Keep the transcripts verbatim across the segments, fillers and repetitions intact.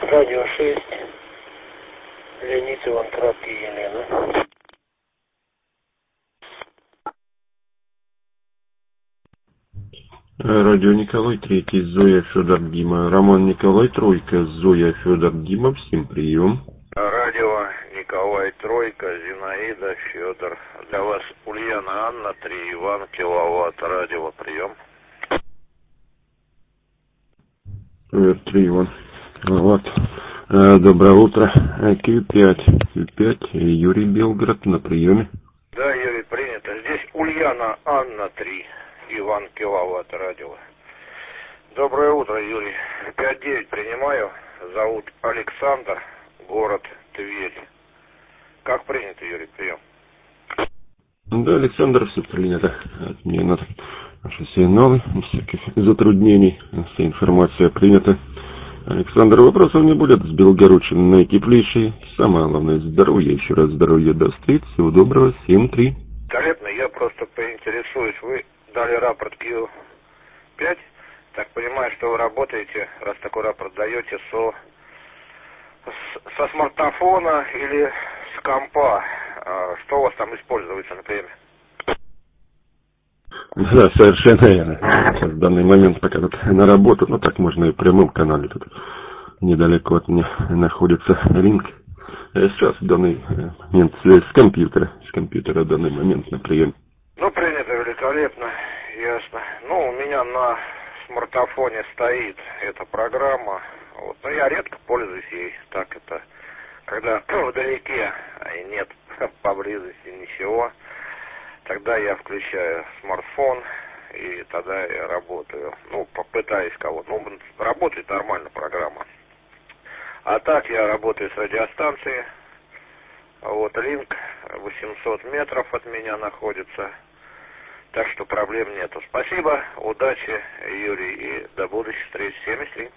Радио шесть. Леонид Иванкрат и Елена. Радио Николай Третий, Зоя, Федор, Дима. Роман Николай Тройка, Зоя, Федор, Дима. Всем прием. Радио Николай Тройка, Зинаида, Федор. Для вас Ульяна Анна, три Иван, киловатт. Радио, прием. Привет, три Иван, киловатт. Доброе утро. Q пять, Q пять, Юрий, Белгород, на приеме. Да, Юрий, принято. Здесь Ульяна Анна, три Иван, киловатт. Радио. Доброе утро, Юрий. пять девять принимаю. Зовут Александр, город Тверь. Как принято, Юрий, прием? Да, Александр, все принято. От меня надо наши сигналы, всяких затруднений, вся информация принята. Александр, вопросов не будет. С Белгородчины наитеплейший. Самое главное, здоровье. Еще раз здоровья до встреч. Всего доброго. семь три. Великолепно. Я просто поинтересуюсь. Вы дали рапорт Q пять. Так понимаю, что вы работаете, раз такой рапорт даете, со, с, со смартфона или с компа. А что у вас там используется на приеме? Да, совершенно верно. Сейчас в данный момент пока тут на работу, но так можно и в прямом канале. Тут недалеко от меня находится линк. Сейчас в данный момент с компьютера, с компьютера в данный момент на прием. Ну, принято, великолепно, ясно. Ну, у меня на смартфоне стоит эта программа. Вот. Но я редко пользуюсь ей. Так это, когда вдалеке и нет поблизости ничего, тогда я включаю смартфон и тогда я работаю. Ну, попытаюсь кого-то. Ну, работает нормально программа. А так я работаю с радиостанцией. Вот линк восемьсот метров от меня находится. Так что проблем нету. Спасибо, удачи, Юрий, и до будущих встреч. семьдесят три.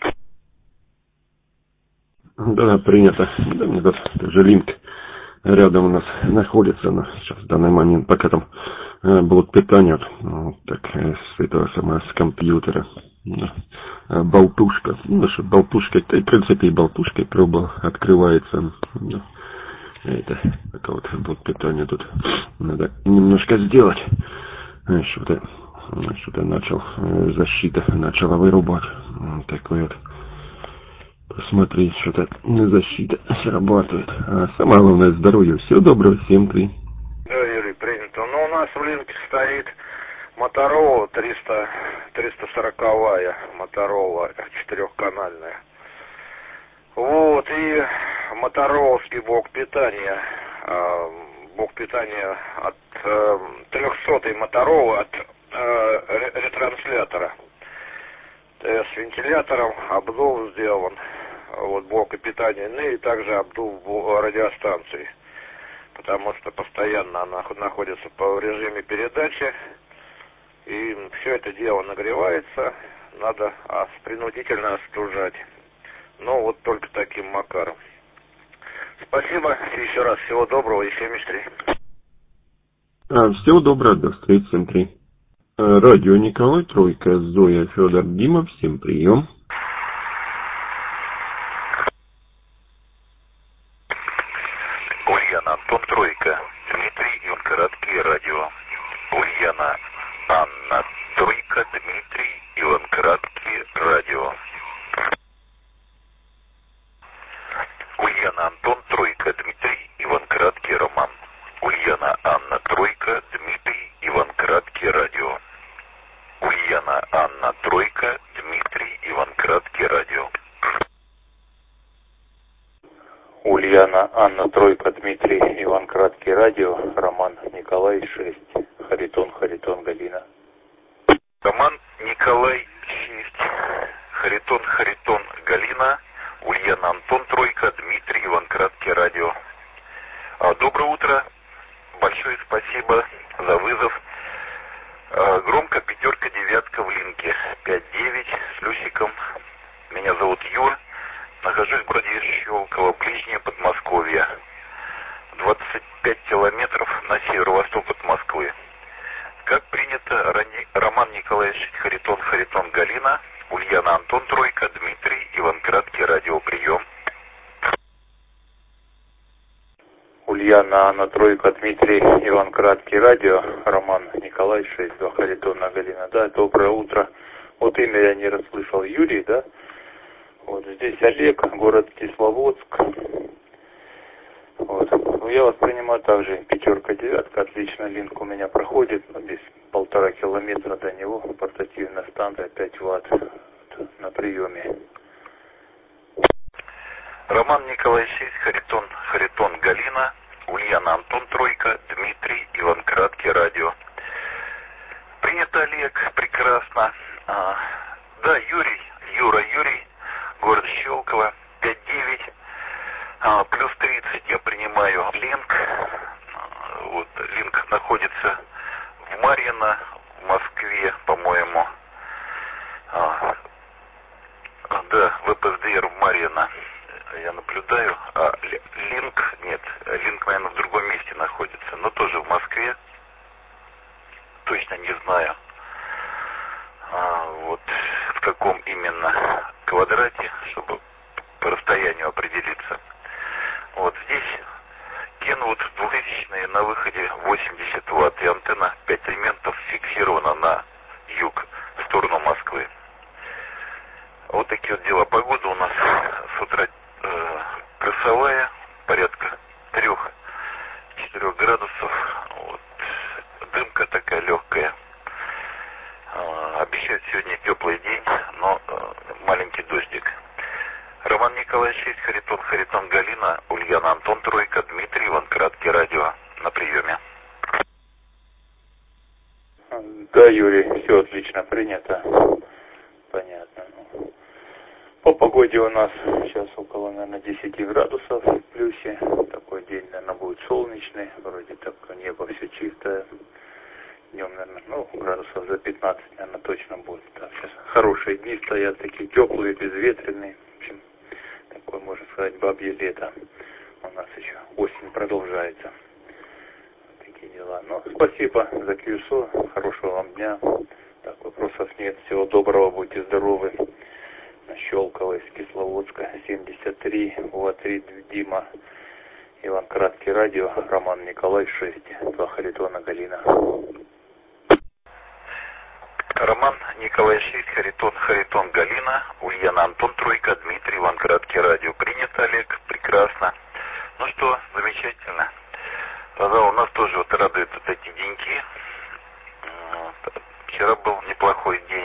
Да, принято. Да, мне тут тоже линк рядом у нас находится, но сейчас в данный момент пока там э, блок питания, вот, так, э, с этого самого, с компьютера, э, болтушка, ну, что болтушка, да, и, в принципе, и болтушкой пробовал, открывается, ну, это, пока вот блок питания тут надо немножко сделать, э, что-то, что-то начал, э, защита начала вырубать, вот такой вот. Посмотреть, что-то защита срабатывает. А самое главное, здоровье. Всего доброго, семь три. Да, Юрий, принято. Ну, у нас в линке стоит Моторола триста, триста сороковая, Моторола четырехканальная. Вот, и мотороловский блок питания. Блок питания от трехсотой Моторола, от э, ретранслятора. С вентилятором, обдув сделан, вот блока питания, ну и также обдув радиостанции, потому что постоянно она находится в режиме передачи, и все это дело нагревается, надо а, принудительно остужать. Ну вот только таким макаром. Спасибо еще раз, всего доброго и семьдесят три. А, всего доброго, до встречи, семь три. Радио Николай Тройка, Зоя, Федор, Дима, всем прием. Ульяна Антон Тройка, Дмитрий Иванкаратский, радио. Ульяна Анна Тройка, Дмитрий Иванкаратский, радио. Ульяна Антон Тройка, Дмитрий Иванкаратский, Роман. Ульяна Анна Тройка, Дмитрий Иванкаратский, радио. Ульяна Анна Тройка, Дмитрий Иванкаратский, радио. Ульяна Анна Тройка, Дмитрий Иванкаратский, радио. Роман Николай шесть. Харитон, Харитон, Галина. Роман Николай шесть. Харитон, Харитон, Галина. Ульяна Антон Тройка, Дмитрий Иванкаратский, радио. Доброе утро. Большое спасибо за вызов. Громко пятерка, девятка в линке. пять девять с плюсиком. Меня зовут Юр. Нахожусь в городе Щелково, ближнее Подмосковье. двадцать пять километров на северо-восток от Москвы. Как принято, Роман Николаевич Харитон, Харитон, Галина. Ульяна Антон Тройка, Дмитрий Иванкаратский, радио. Прием. Ульяна Анна Тройка, Дмитрий Иван Краткий, радио, Роман Николай, шесть, два, Харитонна Галина. Да, доброе утро. Вот имя я не расслышал. Юрий, да? Вот здесь Олег, город Кисловодск. Вот. Ну, я воспринимаю также пятерка, девятка, отлично, линк у меня проходит, но здесь полтора километра до него, портативная станция, пять ватт на приеме. Роман Николай шесть, Харитон, Харитон Галина, Ульяна Антон Тройка, Дмитрий Иван Краткий, радио. Принято, Олег, прекрасно. А, да, Юрий, Юра, Юрий, город Щелково, пять девять, а, плюс тридцать я принимаю линк. Вот, линк находится в Марьино, в Москве, по-моему. А, да, ВПСДР в Марьино. Я наблюдаю, а линк, нет, линк, наверное, в другом месте находится, но тоже в Москве, точно не знаю, а, вот в каком именно квадрате, чтобы по расстоянию определиться. Вот здесь Кенвуд двухтысячные на выходе восемьдесят ватт, и антенна пять элементов фиксирована на юг, в сторону Москвы. Вот такие вот дела. Погода у нас с утра э, плюсовая, порядка трех-четырех градусов. Вот. Дымка такая легкая. Э, обещают сегодня теплый день, но э, маленький дождик. Роман Николай шесть, Харитон, Харитон Галина, Ульяна Антон Тройка, Дмитрий Иван Краткий, радио, на приеме. Да, Юрий, все отлично принято. Понятно. По погоде у нас сейчас около, наверное, десять градусов в плюсе. Такой день, наверное, будет солнечный. Вроде так небо все чистое. Днем, наверное, ну, градусов за пятнадцать, наверное, точно будет. Так, сейчас хорошие дни стоят, такие теплые, безветренные. В общем, такое, можно сказать, бабье лето. У нас еще осень продолжается. Такие дела. Ну, спасибо за кью эс о. Хорошего вам дня. Так, вопросов нет. Всего доброго, будьте здоровы. Щелково из Кисловодска, семьдесят три, УА-три, Дима, Иван Краткий, радио, Роман Николай шесть, два, Харитона Галина. Роман Николай шесть, Харитон, Харитон Галина, Ульяна Антон Тройка, Дмитрий Иван Краткий, радио. Принято, Олег, прекрасно. Ну что, замечательно. Да, у нас тоже вот радуют вот эти деньки. Вчера был неплохой день.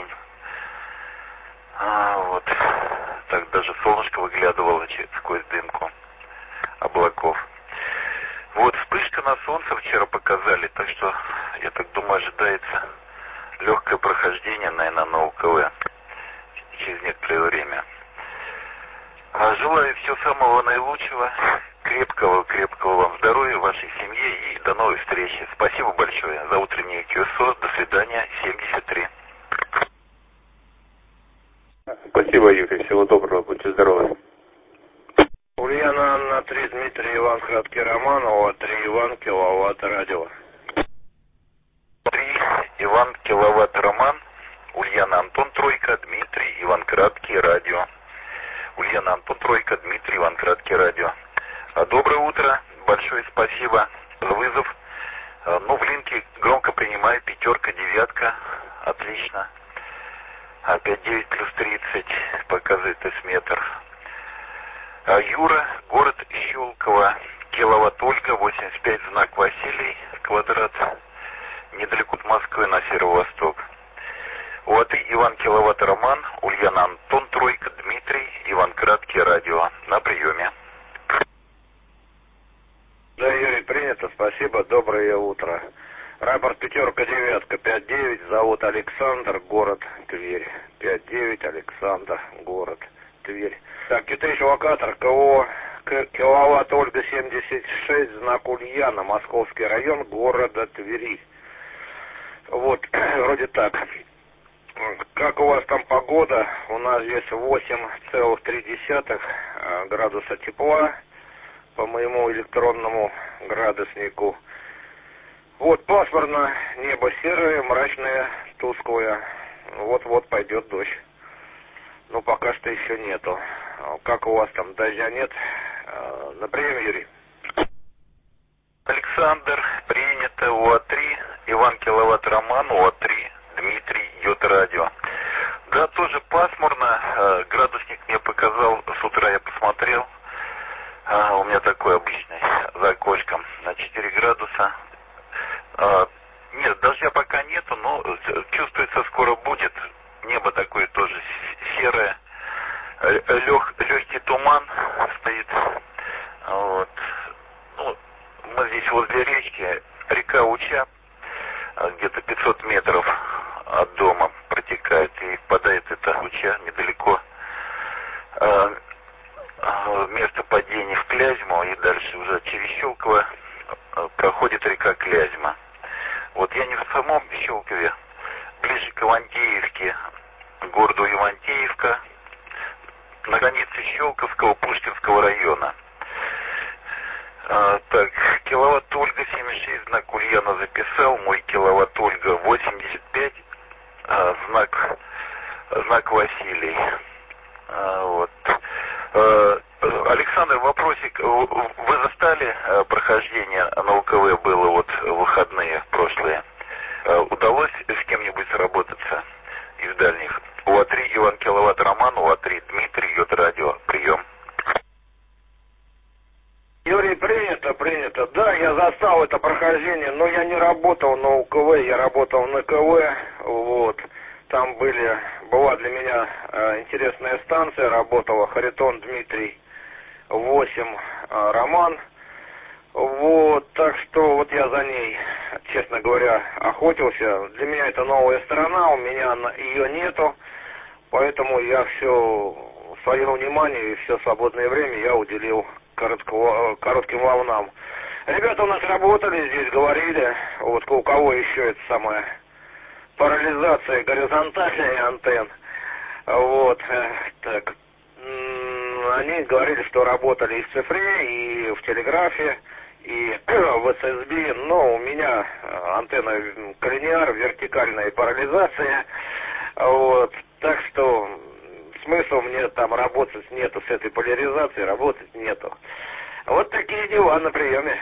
А, вот. Так даже солнышко выглядывало сквозь дымку облаков. Вот, вспышка на солнце вчера показали, так что, я так думаю, ожидается легкое прохождение, наверное, на УКВ через некоторое время. А желаю всего самого наилучшего, крепкого-крепкого вам здоровья, вашей семье и до новой встречи. Спасибо большое за утреннее кью эс о. До свидания, семьдесят три. Спасибо, Юрий. Всего доброго. Будьте здоровы. Ульяна Анна три, Дмитрий Иван Краткий, Роман, УА-три, Иван, киловатт, радио. три, Иван, киловатт, Роман, Ульяна Антон Тройка, Дмитрий Иван Краткий, радио. Ульяна Антон Тройка, Дмитрий Иван Краткий, радио. Доброе утро. Большое спасибо за вызов. Ну, в линке громко принимаю. Пятерка, девятка. Отлично. пять девять плюс тридцать показывает эс-метр. А Юра, город Щелково, киловатт Ольга, восемьдесят пять, знак Василий, квадрат, недалеко от Москвы на северо-восток. УА-три, Иван, киловатт Роман, Ульяна Антон Тройка, Дмитрий Иван Краткий, радио, на приеме. Да, Юрий, принято, спасибо, доброе утро. Рапорт пятерка, девятка, пять девять, зовут Александр, город Тверь. пять девять, Александр, город Тверь. Так, китайский локатор, КО, киловатт Ольга семьдесят шесть, знак Ульяна, Московский район, города Твери. Вот, вроде так. Как у вас там погода? У нас здесь восемь целых три десятых градуса тепла по моему электронному градуснику. Вот пасмурно, небо серое, мрачное, тусклое. Вот-вот пойдет дождь. Но пока что еще нету. Как у вас там, дождя нет? На приеме, Юрий. Александр, принято. УА-три, Иван Киловатт Роман, УА-три, Дмитрий, Йод-Радио. Да, тоже пасмурно, градусник мне показал, с утра я посмотрел, у меня такой обычный, за окошком, на четыре градуса. Нет, дождя пока нету, но чувствуется, скоро будет. Небо такое тоже серое, лег, легкий туман стоит. Вот. Ну, мы здесь возле речки, река Уча, где-то пятьсот метров от дома протекает, и впадает эта Уча недалеко э, э, место падения в Клязьму, и дальше уже через Щелково э, проходит река Клязьма. Вот я не в самом Щелкове, ближе к Ивантеевке, к городу Ивантеевка, на границе Щелковского, Пушкинского района. А, так, киловатт Ольга семьдесят шесть, знак Ульяна записал, мой киловатт Ольга восемьдесят пять, а, знак, знак Василий. А, вот. А, Александр, вопросик, вы застали прохождение на УКВ было вот в выходные прошлые? А, удалось с кем-нибудь сработаться из дальних? УА-три, Иван Киловатт Роман, УА-три, Дмитрий, Йод-Радио, прием. Юрий, принято, принято. Да, я застал это прохождение, но я не работал на УКВ, я работал на КВ, вот. Там были, была для меня э, интересная станция, работала Харитон Дмитрий, восемь, э, Роман. Вот, так что вот я за ней, честно говоря, охотился. Для меня это новая страна, у меня ее нету, поэтому я все свое внимание и все свободное время я уделил Коротко, коротким волнам. Ребята у нас работали, здесь говорили, вот у кого еще это самое, парализация горизонтальной антенн, вот, так, они говорили, что работали и в цифре, и в телеграфе, и в эс эс би, но у меня антенна коллинеар, вертикальная парализация, вот, так что смысла мне там работать нету с этой поляризацией, работать нету. Вот такие дела на приеме.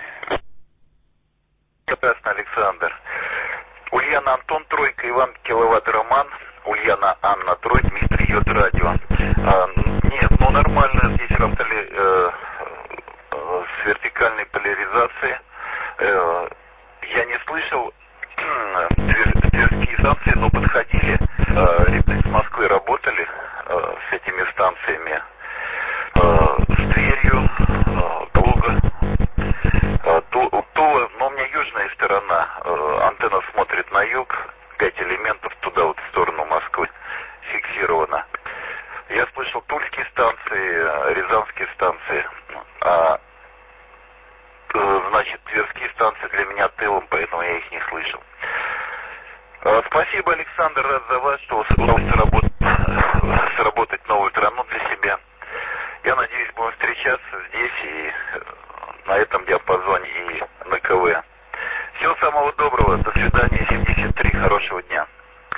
Прекрасно, Александр. Ульяна Антон, тройка, Иван Киловатт Роман, Ульяна Анна, трой, Дмитрий, Йод-Радио. А, нет, ну нормально, здесь работали э, э, с вертикальной поляризацией. Э, я не слышал тверские станции, но подходили, э, ребята с Москвы работали э, с этими станциями, э, с Тверью, э, Тула, э, Тула, но у меня южная сторона, э, антенна смотрит на юг, пять элементов туда вот в сторону Москвы фиксировано. Я слышал тульские станции, рязанские станции, а значит, тверские станции для меня тылом, поэтому я их не слышал. Спасибо, Александр, рад за вас, что удалось сработать, сработать новую страну для себя. Я надеюсь, будем встречаться здесь и на этом диапазоне и на КВ. Всего самого доброго, до свидания, семьдесят три, хорошего дня.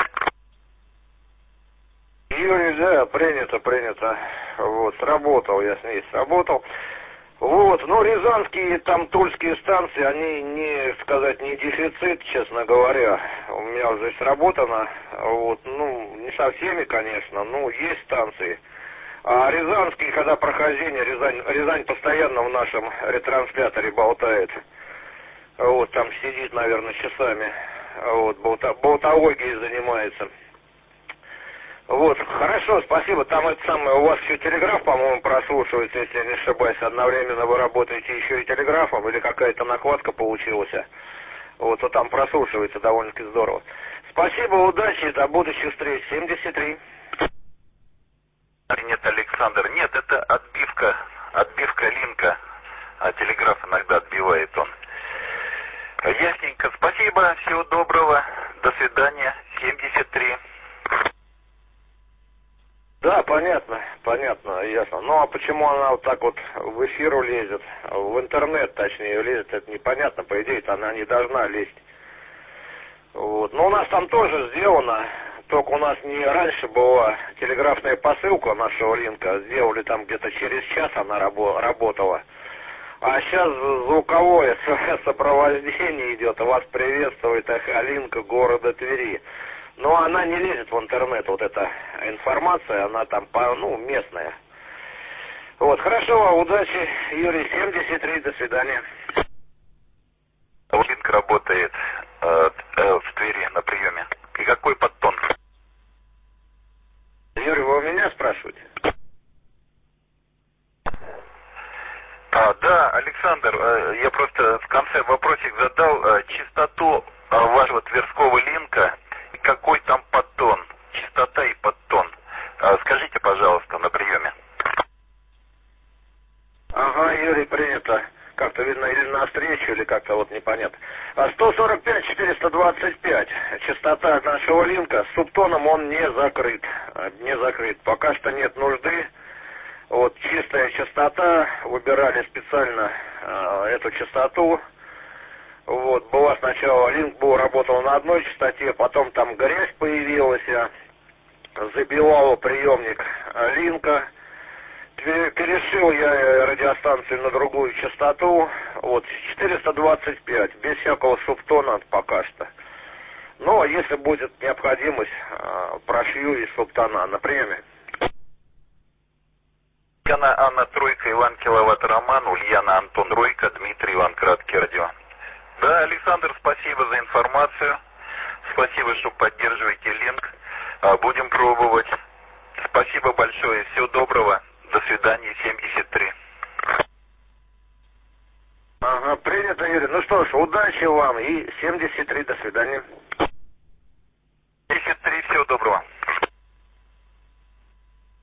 Юрий, да, принято, принято. Вот, сработал, я с ней сработал. Вот, ну, рязанские, там, тульские станции, они, не сказать, не дефицит, честно говоря. У меня уже сработано, вот, ну, не со всеми, конечно, ну, есть станции. А рязанские, когда прохождение, Рязань, Рязань постоянно в нашем ретрансляторе болтает. Вот, там сидит, наверное, часами, вот, болта, болтологией занимается. Вот, хорошо, спасибо. Там это самое, у вас еще телеграф, по-моему, прослушивается, если я не ошибаюсь. Одновременно вы работаете еще и телеграфом, или какая-то накладка получилась. Вот, то там прослушивается довольно-таки здорово. Спасибо, удачи, до будущих встреч. семьдесят три. Нет, Александр, нет, это отбивка, отбивка линка, а телеграф иногда отбивает он. Ясненько, спасибо, всего доброго, до свидания, семьдесят три. Да, понятно, понятно, ясно. Ну, а почему она вот так вот в эфир лезет, в интернет, точнее, лезет, это непонятно, по идее-то она не должна лезть. Вот. Но у нас там тоже сделано, только у нас не раньше была телеграфная посылка нашего линка, сделали там где-то через час она рабо- работала. А сейчас звуковое сопровождение идет. Вас приветствует Алинка города Твери. Но она не лезет в интернет, вот эта информация, она там, ну, местная. Вот, хорошо, удачи, Юрий, семьдесят три, до свидания. Алинка работает э, э, в Твери на приеме. И какой подтон? Юрий, вы у меня спрашиваете? А, да, Александр, э, я просто в конце вопросик задал э, частоту э, вашего тверского линка. Какой там подтон? Частота и подтон. Э, скажите, пожалуйста, на приеме. Ага, Юрий, принято. Как-то видно, или на встречу, или как-то вот непонятно. А сто сорок пять четыреста двадцать пять. Частота нашего линка. С субтоном он не закрыт. Не закрыт. Пока что нет нужды. Вот чистая частота. Выбирали специально э, эту частоту. Вот, была сначала, линк был, работал на одной частоте, потом там грязь появилась. Забивал приемник линка. Перешил я радиостанцию на другую частоту, вот, четыреста двадцать пять, без всякого субтона пока что. Но если будет необходимость, прошью и субтона на приеме. Ульяна Анна Тройка, Иван Киловатт Роман, Ульяна Антон Ройка, Дмитрий Иван Краткий радио. Да, Александр, спасибо за информацию. Спасибо, что поддерживаете линк. Будем пробовать. Спасибо большое. Всего доброго. До свидания, семьдесят три. Ага, принято, Юрий. Ну что ж, удачи вам и семьдесят три, до свидания.